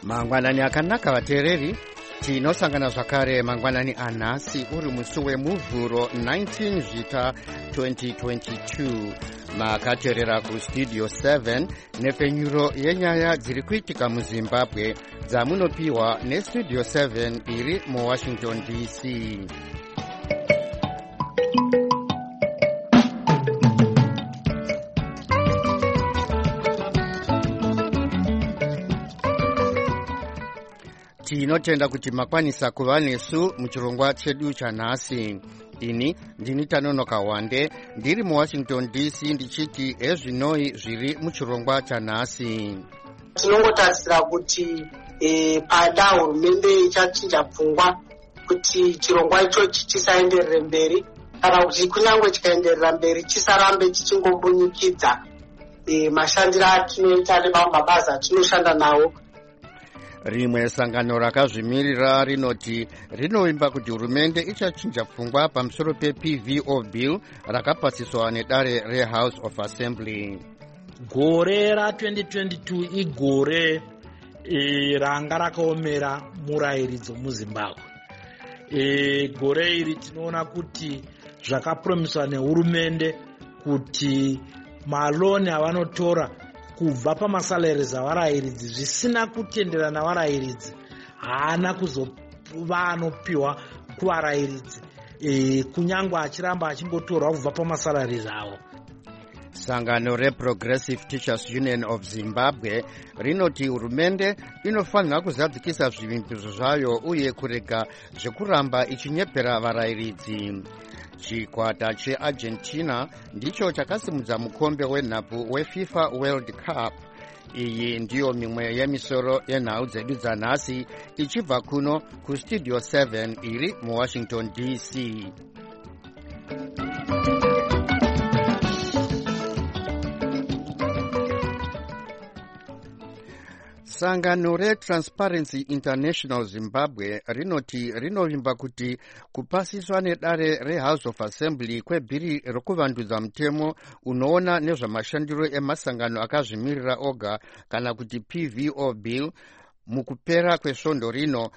Mangwanani akanaka vateereri, tinosangana zvakare mangwanani anhasi uri musi wemuvhuro 19 Zvita 2022. Makateerera kustudio 7 nepfenyuro yenyaya dziri kuitika muZimbabwe dzamunopiwa nestudio 7 iri muWashington DC. Tinotenda kuti makwanisa kuva nesu muchirongwa chedu chanhasi. Ini ndini Tanonoka Wande ndiri muWashington DC ndichiti ezvinoi zviri muchirongwa chanhasi. Tinongotarisira kuti pada hurumende ichachinja pfungwa kuti chirongwa ichochi chisaenderere mberi, kana kuti kunyange chikaenderera mberi chisarambe chichingombunyikidzwa mashandiro atinoita nemamwe mabasa atinoshanda nawo. Rimwe sangano rakazvimirira rinoti rinovimba kuti hurumende ichachinja pfungwa pamusoro pePVO bill rakapasiswa nedare reHouse of Assembly. Gore ra2022 igore ranga rakaomera murayiridzo muZimbabwe. Gore iri tinoona kuti zvakapromiswa nehurumende kuti maloni avanotora kubva pamasalaries avarayiridzi zvisina kutenderana navarayiridzi haana kuzova anopiwa kuvarayiridzi kunyange achiramba achingotorwa kubva pamasalaries avo. Sangano reProgressive Teachers Union of Zimbabwe rinoti hurumende inofanira kuzadzikisa zvivimbiso zvayo uye kurega zvekuramba ichinyepera varayiridzi. Chikwata cheArgentina ndicho chakasimudza mukombe wenhabvu weFIFA World Cup. Iyi ndiyo mimwe yemisoro yenhau dzedu dzanhasi ichibva kuno kustudio 7 iri muWashington DC. Sangano reTransparency International Zimbabwe rinoti rinovimba kuti kupasiswa nedare reHouse of Assembly kwebhiri rokuvandudza mutemo unoona nezvamashandiro emasangano akazvimirira oga kana kuti PVO bill mukupera kwesvondo rino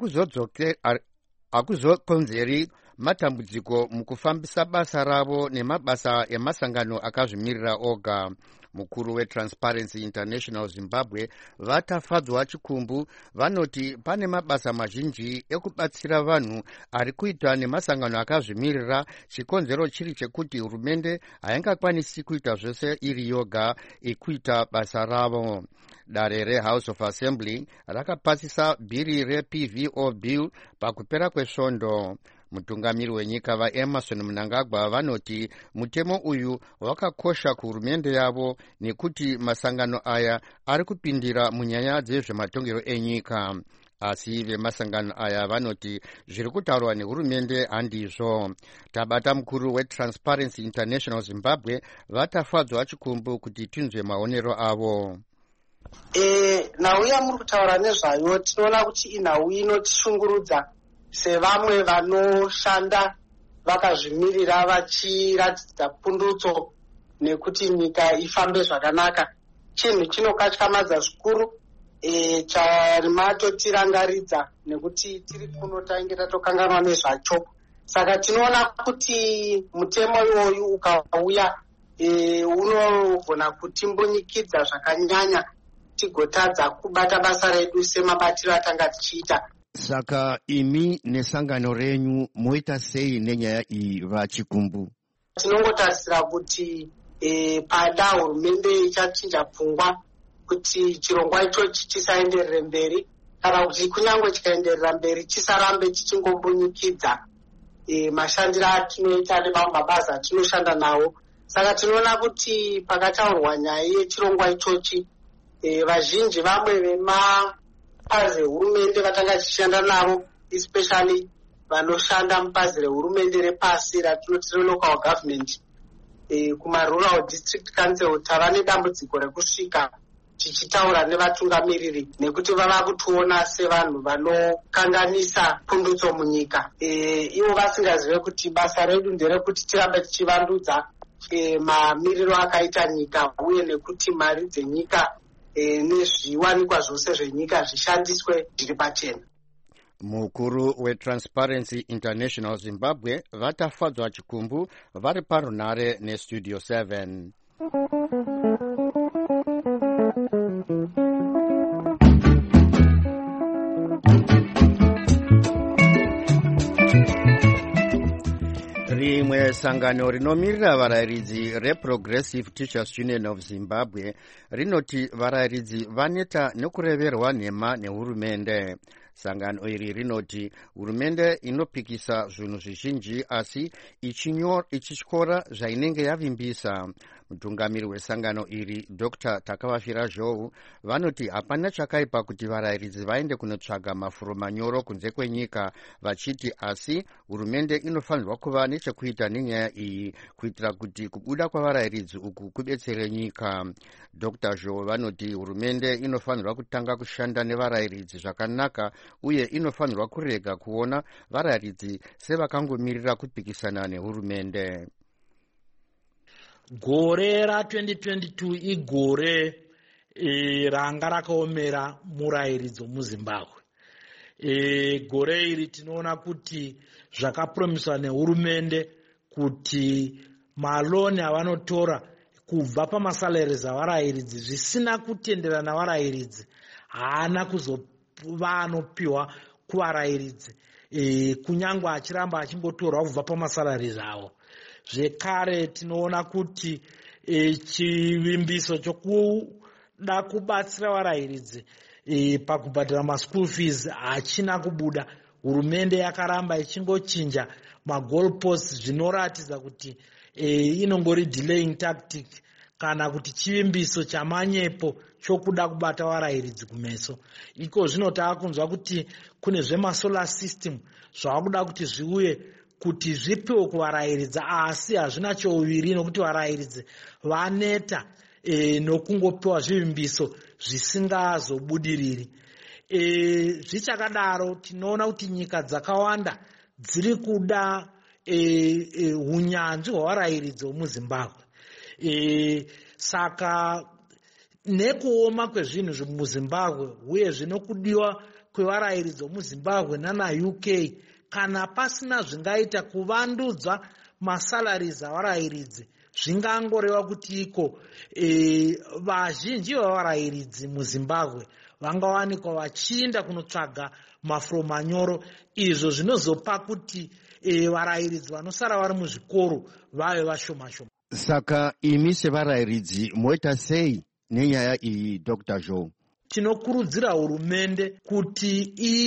hakuzokonzeri matambudziko mukufambisa basa ravo nemabasa emasangano akazvimirira oga. Mukuru weTransparency International Zimbabwe vatafadzwa chikumbu vanoti pane mabasa mazhinji ekubatsira vanhu ari kuitwa nemasangano akazvimirira, chikonzero chiri chekuti hurumende haingakwanisi kuita zvose iri yoga ekuita basa ravo. Dare reHouse of Assembly rakapasisa bhiri rePVO bill pakupera kwesvondo. Mutungamiri wenyika vaEmerson Mnangagwa vanoti mutemo uyu wakakosha kuhurumende yavo nekuti masangano aya ari kupindira munyaya dzezvematongero enyika. Asi vemasangano aya vanoti zviri kutaurwa nehurumende handizvo. Tabata mukuru weTransparency International Zimbabwe vatafadzwa chikumbu kuti tinzwe maonero avo. Nhau yamuri kutaura nezvayo tinoona kuti inhau inotishungurudza sevamwe vanoshanda vakazvimirira vachiratidza pundutso nekuti nyika ifambe zvakanaka. Chinhu chinokatyamadza zvikuru charimatotirangaridza nekuti tiri kunotangira tokanganwa nezvacho. Saka tinoona kuti mutemo iwoyu ukauya unogona kutimbunyikidza zvakanyanya tigotadza kubata basa redu semabatiro atanga tichiita. Saka imi nesangano renyu moita sei nenyaya iyi vachikumbu? Tinongotarisira kuti pada hurumende ichachinja pfungwa kuti chirongwa ichochi chisaenderere mberi, kana kuti kunyange chikaenderera mberi chisarambe chichingombunyikidzwa mashandiro atinoita nemamwe mabasa atinoshanda nawo. Saka tinoona kuti pakataurwa nyaya yechirongwa ichochi vazhinji vamwe vemapazi rehurumende vatanga tichishanda navo, especially vanoshanda mupazi rehurumende repasi ratinoti local government, kumarural district council tava nedambudziko rekusvika tichitaura nevatungamiriri nekuti vava kutiona sevanhu vanokanganisa pundutso munyika. Ivo vasingazive kuti basa redu nderekuti tirambe tichivandudza mamiriro akaita nyika uye nekuti mari dzenyika nezviwanikwa zvose zvenyika zvishandiswe zviri pachena. Mukuru weTransparency International Zimbabwe vatafadzwa chikumbu vari parunhare neStudio 7. Rimwe sangano rinomirira varayiridzi reProgressive Teachers Union of Zimbabwe rinoti varayiridzi vaneta nekureverwa nhema nehurumende. Sangano iri rinoti hurumende inopikisa zvinhu zvizhinji asi ichityora zvainenge yavimbisa. Mutungamiri wesangano iri Dr. Takavafira Zhou vanoti hapana chakaipa kuti varayiridzi vaende kunotsvaga mafuro manyoro kunze kwenyika, vachiti asi hurumende inofanirwa kuva nechekuita nenyaya iyi kuitira kuti kubuda kwavarayiridzi uku kubetsere nyika. Dr. Zhou vanoti hurumende inofanirwa kutanga kushanda nevarayiridzi zvakanaka uye inofanirwa kurega kuona varayiridzi sevakangomirira kupikisana nehurumende. Gore ra2022 igore ranga rakaomera murayiridzi muZimbabwe. Gore iri tinoona kuti zvakapromiswa nehurumende kuti maloni avanotora kubva pamasalaries avarayiridzi zvisina kutenderana navarayiridzi haana kuzova anopiwa kuvarayiridzi kunyange achiramba achingotorwa kubva pamasalaries avo. Zvekare tinoona kuti chivimbiso chokuda kubatsira varayiridzi pakubhadhara maschool fees hachina kubuda. Hurumende yakaramba ichingochinja magoalposts zvinoratidza kuti inongori delaying tactic kana kuti chivimbiso chamanyepo chokuda kubata varayiridzi kumeso. Iko zvino taakunzwa kuti kune zvemasolar system zvavakuda kuti zviuye kuti zvipiwe kuvarayiridzi asi hazvina chouviri nokuti varayiridzi vaneta nokungopiwa zvivimbiso zvisingazobudiriri. Zvichakadaro tinoona kuti nyika dzakawanda dziri kuda unyanzvi hwavarayiridzi vomuZimbabwe. Saka nekuoma kwezvinhu muZimbabwe uye zvinokudiwa kwevarayiridzi vomuZimbabwe nana-UK, kana pasina zvingaita kuvandudza masalaries avarayiridzi, zvingangoreva kuti iko vazhinji vavarayiridzi muZimbabwe vangawanikwa vachiinda kunotsvaga mafuro manyoro, izvo zvinozopa kuti varayiridzi vanosara vari muzvikoro vave vashoma shoma. Saka imi sevarayiridzi moita sei nenyaya iyi, Dr. Zhou? Tinokurudzira hurumende kuti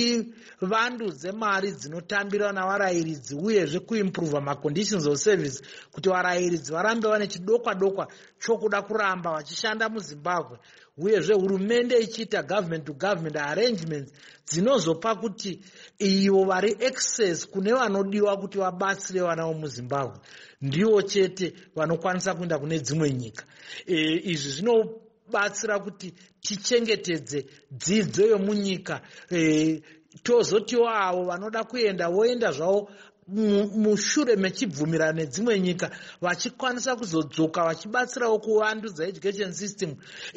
ivandudze mari dzinotambira navarayiridzi uyezve kuimprova maconditions of service kuti varayiridzi varambe vane chidokwa chokuda kuramba vachishanda muZimbabwe, uyezve hurumende ichiita government to government arrangements dzinozopa kuti ivo vari access kune vanodiwa kuti vabatsire vana vomuZimbabwe ndivo chete vanokwanisa kuenda kune dzimwe nyika. Izvi zvinobatsira kuti tichengetedze dzidzo yomunyika, tozotiwo avo vanoda kuenda voenda zvavo mushure mechibvumirano nedzimwe nyika vachikwanisa kuzodzoka vachibatsirawo kuvandudza education system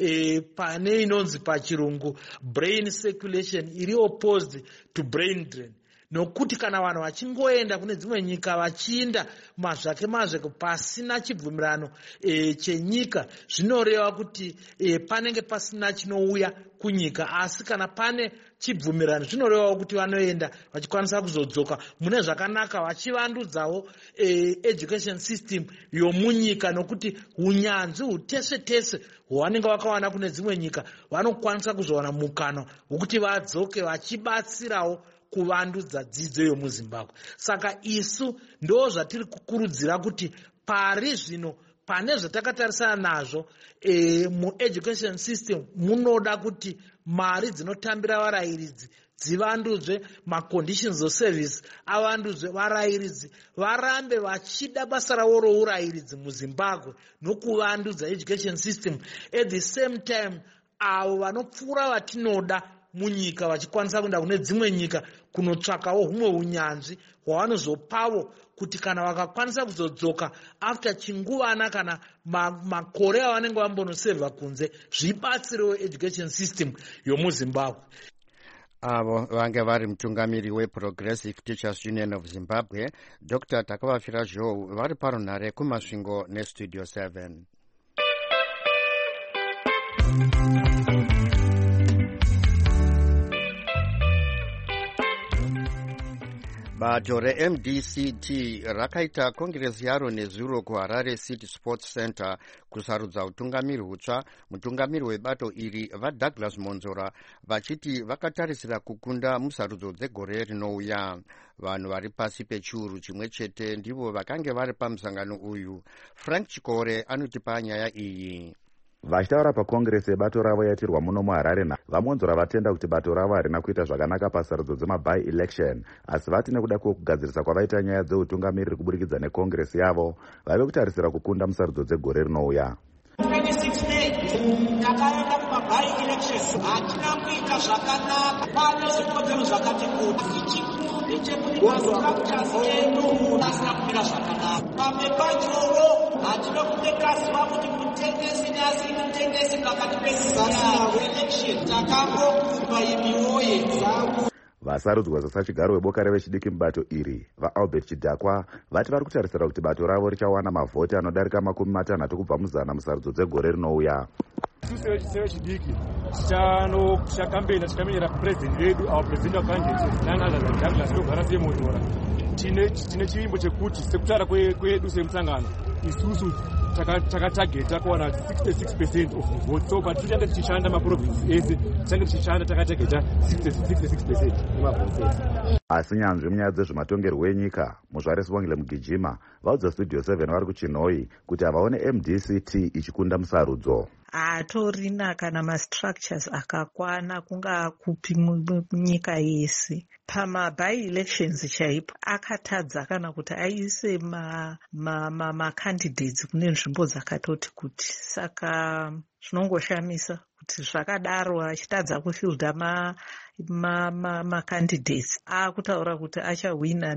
pane inonzi pachirungu brain circulation iri opposed to brain drain. Nokuti kana vanhu vachingoenda kune dzimwe nyika vachiinda mazvake pasina chibvumirano chenyika, zvinoreva kuti panenge pasina chinouya kunyika, asi kana pane chibvumirano zvinorevawo kuti vanoenda vachikwanisa kuzodzoka mune zvakanaka vachivandudzawo education system yomunyika, nokuti unyanzvi hutese hwavanenge vakawana kune dzimwe nyika vanokwanisa kuzowana mukana wokuti vadzoke vachibatsirawo kuvandudza dzidzo yomuZimbabwe. Saka isu ndo zvatiri kukurudzira kuti pari zvino pane zvatakatarisana nazvo mueducation system munoda kuti mari dzinotambira varayiridzi dzivandudzwe, maconditions of service avandudzwe, varayiridzi varambe vachida basa ravo rourayiridzi muZimbabwe nokuvandudza education system. At the same time avo vanopfuura vatinoda munyika vachikwanisa kuenda kune dzimwe nyika kunotsvakawo humwe unyanzvi hwavanozopawo kuti kana vakakwanisa kuzodzoka after chinguvana kana makore avanenge vambonosevha kunze zvibatsirewo education system yomuzimbabwe. avo vange vari mutungamiri weProgressive Teachers Union of Zimbabwe, Dr. Takavafira Joe, vari parunhare kumasvingo nestudio 7. Bato reMDCT rakaita kongiresi yaro nezuro kuHarare City Sports Center kusarudza utungamiri hutsva. Mutungamiri webato iri vaDouglas Monzora vachiti vakatarisira kukunda musarudzo dzegore rinouya. Vanhu vari pasi pechiuru chimwe chete ndivo vakange vari pamusangano uyu. Frank Chikore anotipa nyaya iyi. Vachitaura pakongiresi yebato ravo yatirwa muno muHarare, vaMonzora vatenda kuti bato ravo harina kuita zvakanaka pasarudzo dzemabai election, asi vati nekuda kwekugadzirisa kwavaita nyaya dzeutungamiriri kuburikidza nekongiresi yavo, vave kutarisira kukunda musarudzo dzegore rinouya. 2016 takaenda kumabai elections, hatina kuita zvakanaka, pane zvikodzero zvakati kuti structures edu asina kumira zvakanaka. Pamwe pachoro hatina kupekaziva kuti mutengesi neasiri mutengesi pakati pezizana election takangokumba imiwoye dzangu. Vasarudzwa sasachigaro weboka revechidiki mubato iri, vaAlbert Chidhakwa, vati vari kutarisira kuti bato ravo richawana mavhoti anodarika 60 kubva muzana musarudzo dzegore rinouya. Sevechidiki tichakambena purezidendi vedu avo purezidendi wakandidate nana Douglas ndogara seMonzora. Tine chivimbo chekuti sekutaura kwedu semusangano isusu takatageta kuwana 66% of the vote, so but tichange tichishanda maprovinsi ese tichange tichishanda takatageta 66% emavhoti ese. Asi nyanzvi munyaya dzezvematongerwo enyika muzvare Sibongile Mugijima vaudza studio 7 vari kuChinoi kuti havaone MDCT ichikunda musarudzo. Hatorina kana mastructures akakwana kunga kupi munyika yese. Pamabai elections chaipo akatadza kana kuti aise macandidates kune nzvimbo dzakatoti kuti, saka zvinongoshamisa kuti zvakadaro achitadza kufilda macandidates akutaura kuti achawina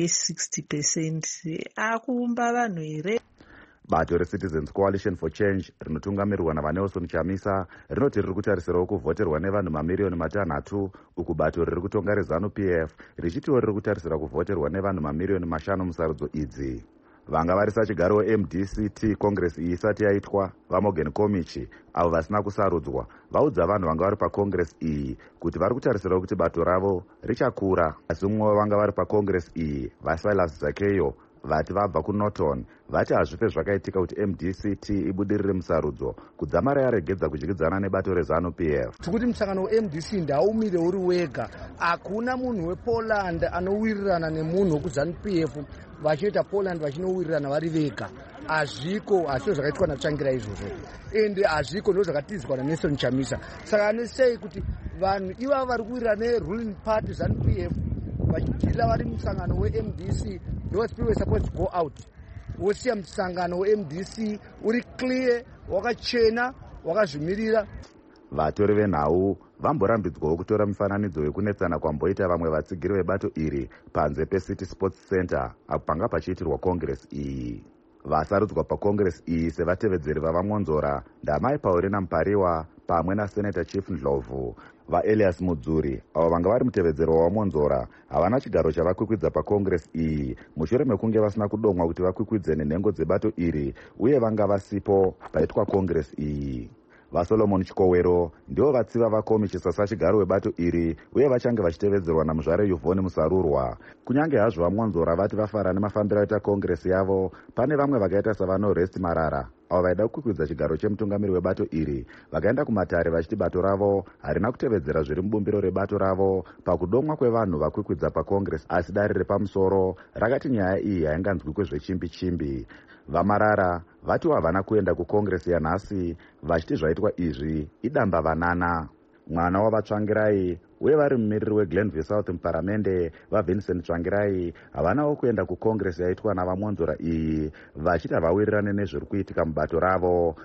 ne60%. Akuumba vanhu here? Bato reCitizens Coalition for Change rinotungamirirwa naVanelson Chamisa rinoti riri kutarisirawo kuvhoterwa nevanhu mamiliyoni 3, uku bato riri kutonga reZANU-PF richitiwo riri kutarisira kuvhoterwa nevanhu mamiliyoni 5 musarudzo idzi. Vanga vari sachigaro MDCT kongiresi iyi isati yaitwa, vaMorgan Komichi avo vasina kusarudzwa vaudza vanhu vanga vari pakongiresi iyi kuti vari kutarisirawo kuti bato ravo richakura. Asi mumwe vanga vari pakongiresi iyi, vaSilas Zakeyo, vati vabva kuNorton, vati hazvipe zvakaitika kuti MDCT ibudirire musarudzo kudzamara yaregedza kudyidzana nebato reZANU-PF. Tikuti musangano weMDC ndaumire uri wega, hakuna munhu wePoland anowirirana nemunhu wekuZANU-PF vachiita Poland vachinowirirana vari vega. Hazviko, hazvo zvakaitwa naTsvangira izvozvo, ende hazviko ndo zvakatizwa naNelson Chamisa. Saka anosei kuti vanhu ivavo vari kuwirirana neruling party ZANU-PF vachidhila vari musangano weMDC, those people were supposed to go out. Wosiya musangano weMDC uri clear, wakachena, wakazvimirira. Vatori venhau vamborambidzwawo kutora mufananidzo wekunetsana kwamboita vamwe vatsigiri vebato iri panze peCity Sports Center apo panga pachiitirwa kongiresi iyi. Vasarudzwa pakongiresi iyi sevatevedzeri vavaMonzora ndamai Paulina Mpariwa pamwe naSenator Chief Ndlovu. VaElias Mudzuri avo vanga vari mutevedzero wavaMonzora havana chigaro chavakwikwidza pakongiresi iyi mushure mekunge vasina kudomwa kuti vakwikwidze nenhengo dzebato iri uye vanga vasipo paitwa kongiresi iyi. VaSolomon Chikowero ndivo vatsiva vakomichi sasachigaro webato iri uye vachange vachitevedzerwa naMuzvare Yvonne Musarurwa. Kunyange hazvo vaMonzora vati vafara nemafambiro aita kongiresi yavo, pane vamwe vakaita savaNorest Marara avo vaida kukwikwidza chigaro chemutungamiri webato iri vakaenda kumatare vachiti bato ravo harina kutevedzera zviri mubumbiro rebato ravo pakudomwa kwevanhu vakwikwidza pakongiresi, asi dare repamusoro rakati nyaya iyi hainganzwi kwezvechimbi-chimbi. VaMarara vati havana kuenda kukongiresi yanhasi vachiti zvaitwa izvi idamba vanana. Mwana wavaTsvangirai uye vari mumiriri weGlenville South muparamende vaVincent Tsvangirai havanawo kuenda kukongiresi yaitwa navaMonzora iyi vachiti havawirirane nezviri kuitika mubato ravo.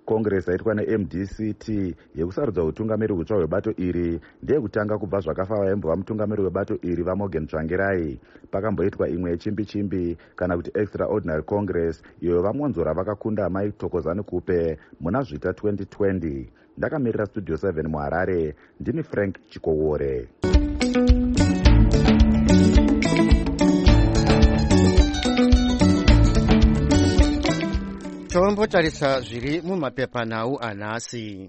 Kongresi yaitwa neMDCT yekusarudza utungamiri hutsva hwebato iri ndeyekutanga kubva zvakafa vaimbova mutungamiri webato iri vaMorgan Tsvangirai. Pakamboitwa imwe yechimbi-chimbi kana kuti Extraordinary Congress iyo vamonzora vakakunda Mai Thokozani Kupe muna Zvita 2020. Ndakamirira Studio 7 muHarare, ndini Frank Chikowore. Tombotarisa zviri mumapepanhau anhasi.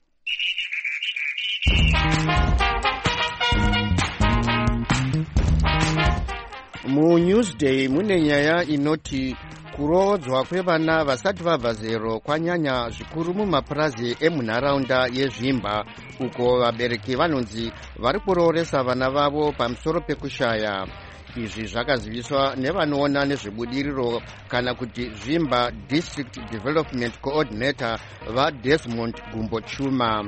MuNewsday mune nyaya inoti kurodzwa kwevana vasati vabva zero kwanyanya zvikuru mumapurazi emunharaunda yeZvimba, uko vabereki vanonzi vari kurooresa vana vavo pamusoro pekushaya. Izvi zvakaziviswa nevanoona nezvebudiriro kana kuti Zvimba District Development Coordinator vaDesmond Gumbochuma.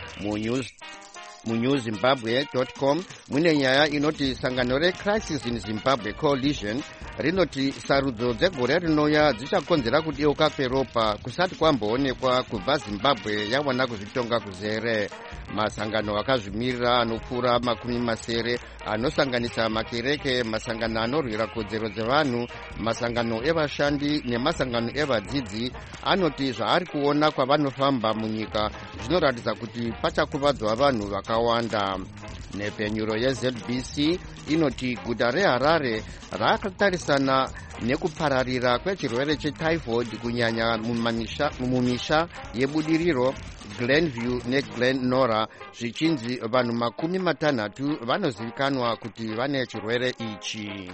MuNewZimbabwe.com mune nyaya inoti sangano reCrisis in Zimbabwe Coalition rinoti sarudzo dzegore rinouya dzichakonzera kudeuka kweropa kusati kwamboonekwa kubva Zimbabwe yawana kuzvitonga kuzere. Masangano akazvimirira anopfuura 70 anosanganisa makereke, masangano anorwira kodzero dzevanhu, masangano evashandi nemasangano evadzidzi anoti zvaari kuona kwavanofamba munyika zvinoratidza kuti pachakuvadzwa vanhu vakawanda. Nepenyuro yeZBC inoti guta reHarare rakatarisana nekupararira kwechirwere chetyphoid kunyanya mumisha yebudiriro Glenview neGlen Norah, zvichinzi vanhu 60 vanozivikanwa kuti vane chirwere ichi.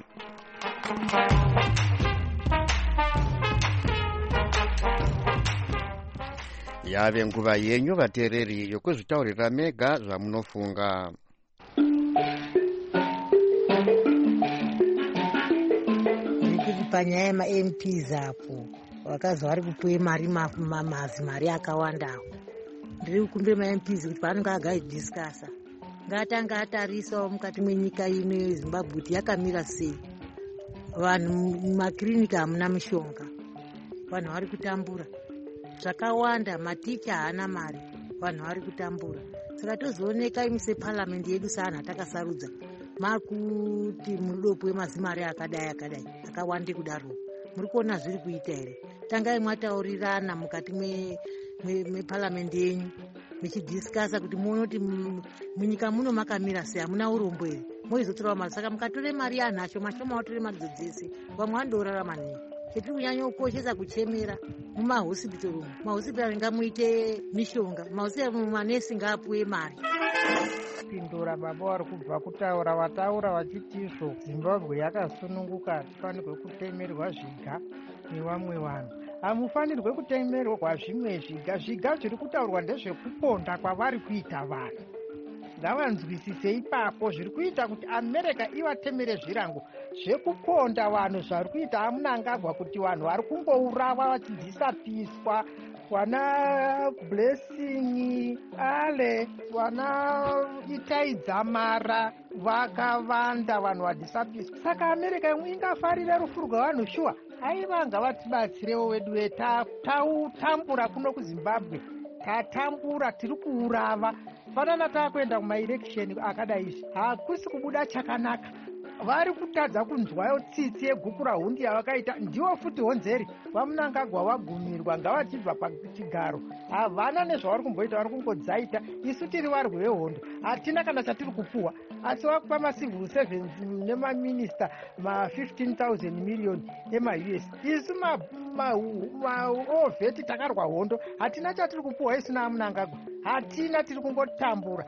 Yave nguva yenyu vateereri yokuzvitaurira mega zvamunofunga. Panyaya maMPs apo vakazi vari kupuwe mari akawandawo. Ndiri kukumbira maMPs kuti paanenge agaidhiskasa ngatanga atarisawo mukati mwenyika ino yeZimbabwe kuti yakamira sei. Vanhu mumakirinika hamuna mishonga, vanhu vari kutambura zvakawanda, maticha haana mari, vanhu vari kutambura. Saka tozooneka imi separamende yedu seanhu atakasarudza makuti murudo wemazimari akadai akawande kudaro. Muri kuona zviri kuita here? Tangai mwataurirana mukati meparamende yenyu muchidhiskasa kuti muone kuti munyika muno makamira sei, hamuna urombo here, moizotorawo mari. Saka mukatore mari yanhu ashoma watore mari dzese, vamwe vandorarama nei. Chetiri kunyanya kukoshesa kuchemera mumahosipitari umu. Mahosipitari ngamuite mishonga, manesi ngaapuwe mari. Pindura baba vari kubva kutaura vataura vachiti izvo Zimbabwe yakasununguka, hatifanirwe kutemerwa zviga nevamwe vanhu. Hamufanirwe kutemerwa zvimwe zviga. Zviga zviri kutaurwa ndezvekuponda kwavari kuita vanhu. Ngavanzwisise ipapo zviri kuita kuti America ivatemere zvirango zvekuponda vanhu. Zvari kuita Amunangagwa kuti vanhu vari kungourava vachidhisapiswa. Wana Blessing Ale, wana Itaidzamara vakavanda vanhu vadhisapiswa. Saka America ingafarira rufu rwavanhu shuwa. Aivanga vatibatsirewo wedu tambura kuno kuZimbabwe. Tatambura, tiri kuurava. Fanana taakuenda kumaelection akadai izvi, hakusi kubuda chakanaka. Vari kutadza kunzwayo tsitsi yeguku rahundi yavakaita. Ndiwo futi honzeri vaMunangagwa vagumirwa ngavachibva pachigaro. Havana nezvavari kumboita, vari kungodzaita. Isu tiri varwi vehondo, hatina kana chatiri kupuwa. Asi vakupa macivil servants nemaminista 15,000 million ema-US. Isu maovheti takarwa hondo, hatina chatiri kupuwa isu naMunangagwa. Hatina, tiri kungotambura.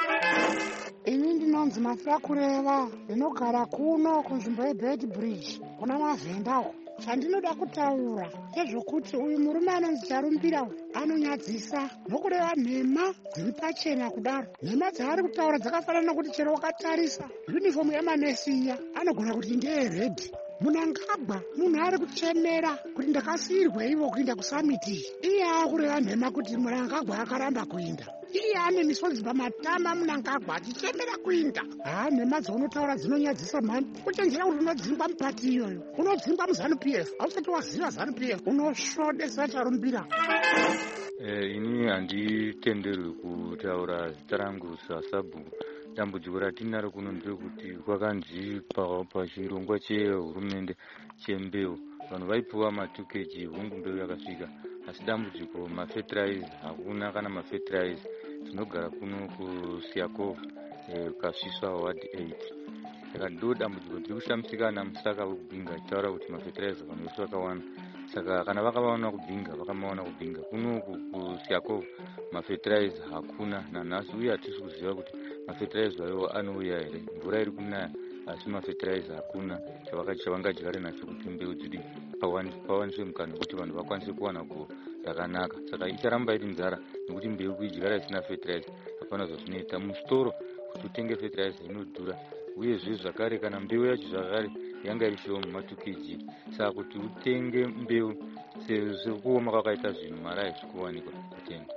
Ini ndinonzi Mafira Kureva, ndinogara kuno kunzvimbo yeBed Bridge kuna Mavhendawo. Chandinoda kutaura ndezvokuti uyu murume anonzi Charumbira anonyadzisa nokureva nhema dziri pachena kudaro. Nhema dzaari kutaura dzakafanana nokuti chero wakatarisa yunifomu yamanesi iya anogona kuti ndeyeredhi. Munangagwa munhu ari kuchemera kuti ndakasiyirwe ivo kuenda kusamiti. Iye akureva nhema kuti Munangagwa akaramba kuenda. Iye ane misodzi pamatama Munangagwa achichemera kuenda. Nhema dzaunotaura dzinonyadzisa mhani. Kuchenjera kuti unodzingwa mupati iyoyo. Unodzingwa muZANU-PF. Hausati waziva ZANU-PF. Unosvodesa charumbira. Ini handitenderwi kutaura zita rangu saSabhuku. Dambudziko ratinaro kuno ndekuti kwakanzi pachirongwa chehurumende chembeu vanhu vaipuwa matukeji hungu mbeu yakasvika, asi dambudziko mafetiraizi hakuna kana mafetiraizi. Tinogara kuno kuSiakov kasviswa ward 8. Saka ndo dambudziko tiri kushamisikana musaka wekubhinga achitaura kuti mafetiraizi vanhu vese vakawana. Saka kana vakavaona kubhinga vakamaona kubhinga. Kuno kuSiakov mafetiraizi hakuna nanhasi, uye hatisi kuziva kuti mafetiraizi ayo anouya here. Mvura iri kunaya asi mafetiraizi hakuna chavangadyare nacho kuti mbeu dzidi pawaniswe mukana kuti vanhu vakwanise kuwana guo rakanaka. Saka icharamba iri nzara nekuti mbeu kuidyara isina fetiraizi hapana zvazvinoita. Musitoro kuti utenge fetiraizi inodhura, uyezve zvakare kana mbeu yacho zvakare yanga iri shoma 2 kg. Saka kuti utenge mbeu sekuoma kwakaita zvinhu mari haizvikuwanikwa kutenda.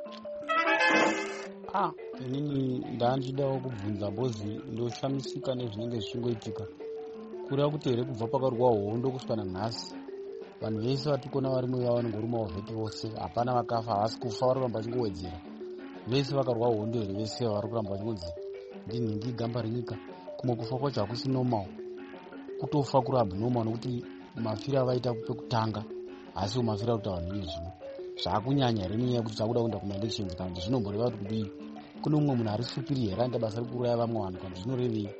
Inini ndandidawo kubvunza bozi ndoshamisika nezvinenge zvichingoitika. Kureva kuti here kubva pakarwa hondo kusvika nanhasi vanhu vese vatikona varimwo vanongoruma vheti vose, hapana vakafa, havasi kufa, vari kuramba vachingowedzera. Vese vakarwa hondo here, vese vari kuramba vachingodzi ndinhingi igamba renyika. Kumwe kufa kwacho hakusi normal, kutofa kuri abnormal nokuti mafira avaita pekutanga, asi mafira kuti vanhu izvino zvaakunyanya here nenyaya yekuti takuda kuenda kumaelections. Kana kuti zvinomboreva kuti kudii? Kuno mumwe munhu ari supiri here aita basa rekuraya vamwe vanhu? Kana zvinorevei?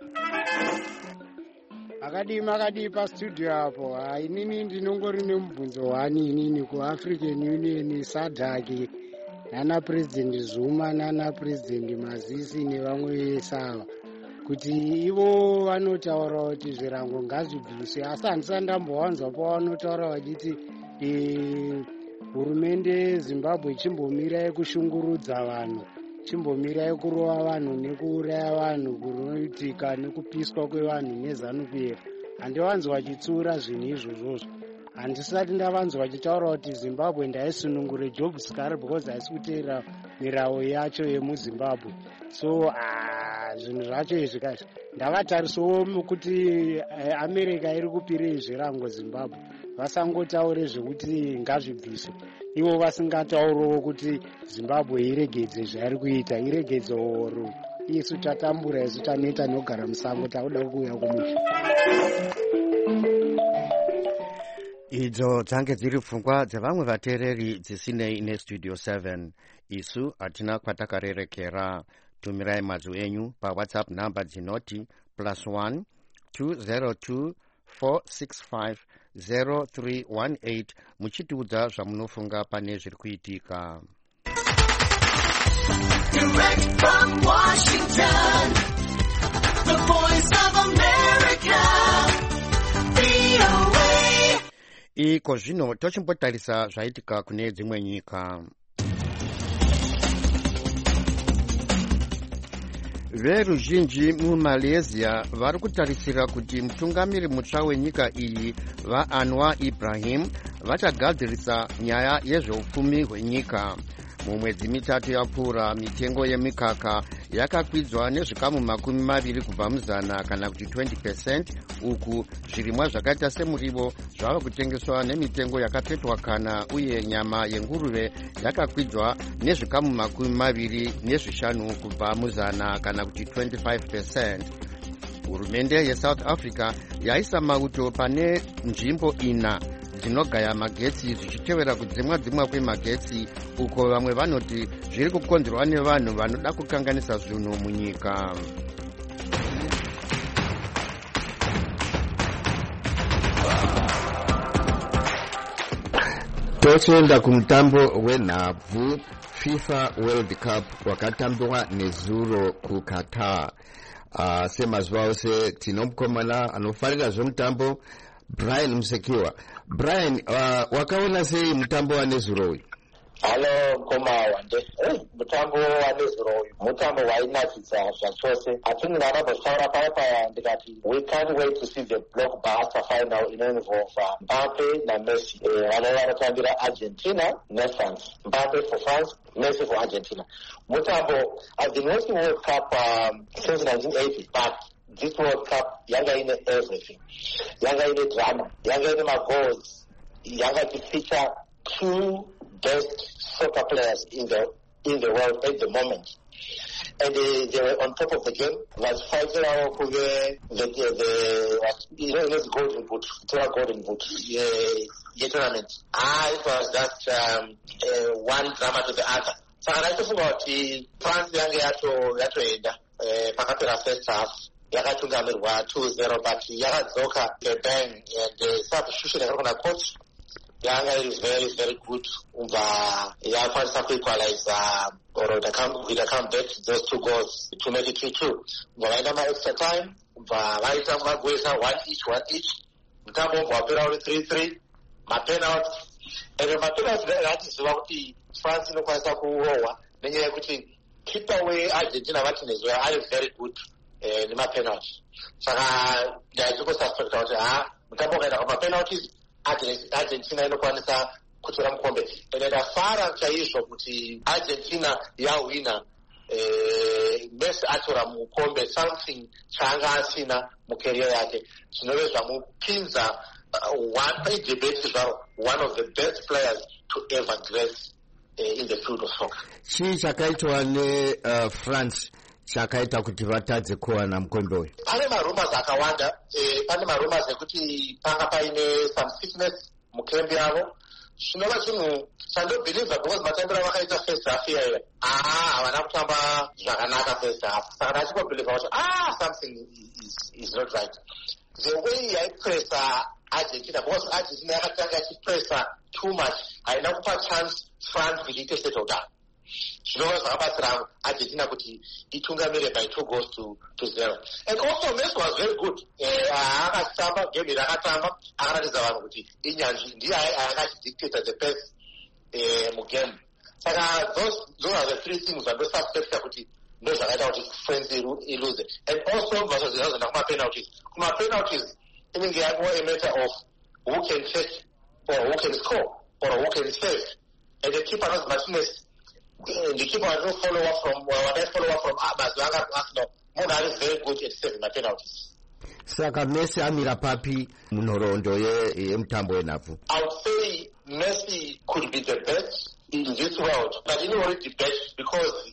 Makadii pastudio apo. Inini ndinongori nemubvunzo wani inini kuAfrican Union, SADC nana President Zuma nana President Masisi nevamwe sava kuti ivo vanotaura kuti zvirango ngazvibviswe, asi handisati ndambowanzwa pavanotaura vachiti hurumende yeZimbabwe chimbomira yekushungurudza vanhu, chimbomira yekurova vanhu nekuuraya vanhu kunoitika nekupiswa kwevanhu neZANU-PF. Handiwanzwa vachitsura zvinhu izvozvozvo. Handisati ndavanzwa vachitaura kuti Zimbabwe ndaisunungure Job Scar because haisi kuteera mirau yacho yemuZimbabwe. So zvinhu zvacho izvi kazi ndakatarisawo kuti America iri kupirei zvirango Zimbabwe. Vasangotaure zvekuti ngazvibviswe, ivo vasingatauriwo kuti Zimbabwe iregedze zvairi kuita, iregedze oro. Isu tatambura, isu taneta nogara musango, takuda kuuya kumusha. Idzo dzange dziri pfungwa dzevamwe vateereri dzisinei neStudio 7. Isu hatina kwatakarerekera. Tumirai mazwi enyu paWhatsApp namba dzinoti +1 202 465 0318 muchitiudza zvamunofunga pane zviri kuitika. Direct from Washington, the voice of America, VOA. Iko zvino tochimbotarisa zvaitika kune dzimwe nyika. Veruzhinji muMalaysia vari kutarisira kuti mutungamiri mutsva wenyika iyi vaAnwar Ibrahim vachagadzirisa nyaya yezveupfumi hwenyika. Mumwedzi mitatu yapfuura mitengo yemikaka yakakwidzwa nezvikamu 20 kubva muzana kana kuti 20%, uku zvirimwa zvakaita semurivo zvava kutengeswa nemitengo yakapetwa kana, uye nyama yenguruve yakakwidzwa nezvikamu 25 kubva muzana kana kuti 25%. Hurumende yeSouth Africa yaisa mauto pane nzvimbo 4 dzinogaya magetsi zvichitevera kudzimwa kwemagetsi, uko vamwe vanoti zviri kukonzerwa nevanhu vanoda kukanganisa zvinhu munyika. Tochienda kumutambo wenhabvu FIFA World Cup wakatambiwa nezuro kuQatar. Semazuva ose tinomukomana anofarira zvemutambo Brian Musekiwa. Brian, wakaona sei mutambo wanezuro uyu? Halo mkoma wande. Mutambo wanezuro uyu. Mutambo wainakidza zvachose. Hatini ndakambozvaura paya ndikati we can't wait to see the blockbuster final involve Mbappe na Messi. Vanova vanotambira Argentina neFrance. Mbappe for France, Messi for Argentina. Mutambo, I've been watching World Cup since 1980, but this World Cup yanga ine everything. Yanga ine drama, yanga ine goals, yanga to feature two best soccer players in the world at the moment, and they were on top of the game. Was fighting out for the golden boot, tournament. It was just one drama to the other. So I like to see France yange yatoenda pakapera first half. Yakatungamirwa 2-0, but yakadzoka the bang and the substitution yakakona coach. Yanga is very, very good. Yakwanisa kuequalize or it come back those two goals to make it 2-2. Vaenda extra time. Vaita magwesa one each. Mutambo wapera uri 3-3. Mapenalty. And mapenalty ratiziva kuti France inokwanisa kurohwa nenyaya yekuti keep away Argentina vatinezwe are very good nemapenalty. Saka ndaitokususpecta kuti mutambo ukaenda kwamapenalties Argentina inokwanisa kutora mukombe. Ende ndafara chaizvo kuti Argentina yawina Messi atora mukombe, something chaanga asina mucareer yake. Zvinove zvamupinza debate zvaro one of the best players to ever grace in the field of soccer. Chii chakaitwa France chakaita kuti vatadze kuwana mukombe uyu? Pane marumas akawanda. Pane marumas ekuti panga paine some sickness mukembi yavo. Zvinova chinhu chandobhilivha because matambiro vakaita first half iya havana kutamba zvakanaka first half. Saka ndachingobhilivha kuti something is not right. The way yaipressa Argentina, because Argentina yakatanga ichipressa too much, haina kupa chance France kuti ite settle down. Zvinova zvakabatsira Argentina kuti itungamire by 2-0. And also Messi was very good. Akatamba game rakatamba akaratidza vanhu kuti inyanzvi ndiye akachidictate the pace mugame. Saka those are the three things vandosuspecta kuti ndo zvakaita kuti France ilose. And also vazozivazoenda kumapenalties. Kumapenalties inenge yangoa a matter of who can take or who can score or who can save. And the keeper knows Martinez. The keeper has no follow-up from Mazuanga Arsenal. Mona is very good at saving my penalties. Saka Messi amira papi munhoroondo yemutambo wenhabvu? I would say Messi could be the best in this world, but he already the best because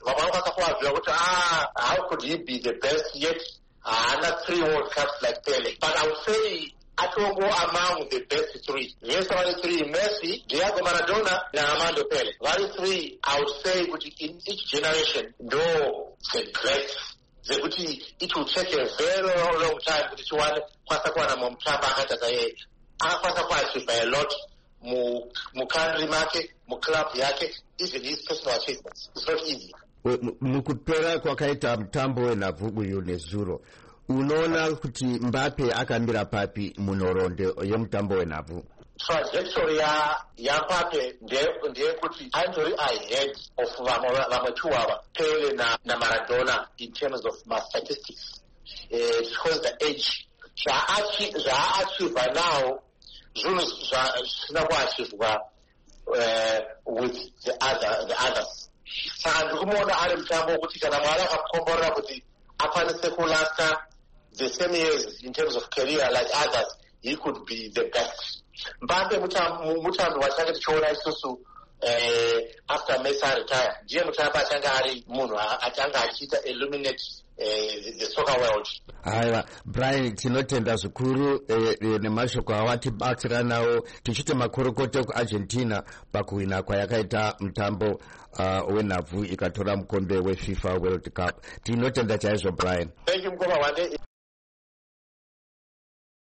how could he be the best yet? Not 3 World Cups like Pele. But I would say Atongo among the best 3. Yes, only 3, Messi, Diego Maradona, and Armando Pele. Only 3, I would say, in each generation, though the great, it will take a very long time, but it's one, Pasakwana Momtaba Hatakaye, Pasakwa by a lot, mu country market, mu club yake, even his personal achievements. It's not easy. Mukupera kwakaita mutambo wenhabvu uyu nezuro, unoona kuti Mbappe akamira papi munhoroondo yemutambo wenhabvu? Trajectory ya Mbappe ndeyekuti andori ahead of vamwe two ava, Pele na Maradona in terms of my statistics. Because the age zvaachievha now zvinhu zvisina kuachivhwa with the others. Saka ndikumuona ari mutambo wokuti kana Mwari akamukomborera kuti akwanise kulasta the same years in terms of career like others, he could be the best. Mbappe mutambo wachanga tichiona isusu after Messi retire, ndiye mutambo achanga ari munhu achanga achiita illuminate the soccer world. Haiwa, Brian, tinotenda zvikuru nemashoko awatibatsira nawo tichiti makorokota kuArgentina pakuwina kwayakaita mutambo wenhabvu ikatora mukombe weFIFA World Cup. Tinotenda chaizvo, Brian. Thank you, Mkoma Wande.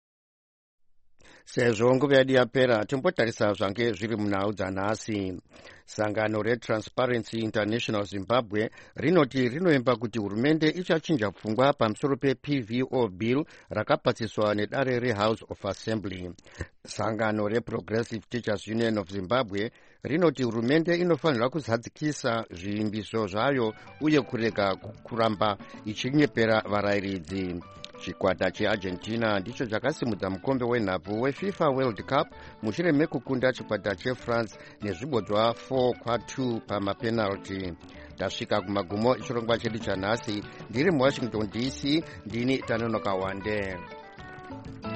Sezvo nguva yedu yapera, timbotarisa zvange zviri munhau dzanhasi. Sangano reTransparency International Zimbabwe rinoti rinoemba kuti hurumende ichachinja pfungwa pamusoro pePVO bill rakapasiswa nedare reHouse of Assembly. Sangano reProgressive Teachers Union of Zimbabwe rinoti hurumende inofanirwa kuzadzikisa zvivimbiso zvayo uye kurega kuramba ichinyepera varayiridzi. Chikwata cheArgentina ndicho chakasimudza mukombe wenhabvu weFIFA World Cup mushure mekukunda chikwata cheFrance nezvibodzwa 4-2 pamapenalty. Tasvika kumagumo echirongwa chedu chanhasi. Ndiri muWashington DC, ndini Tanonoka Wande.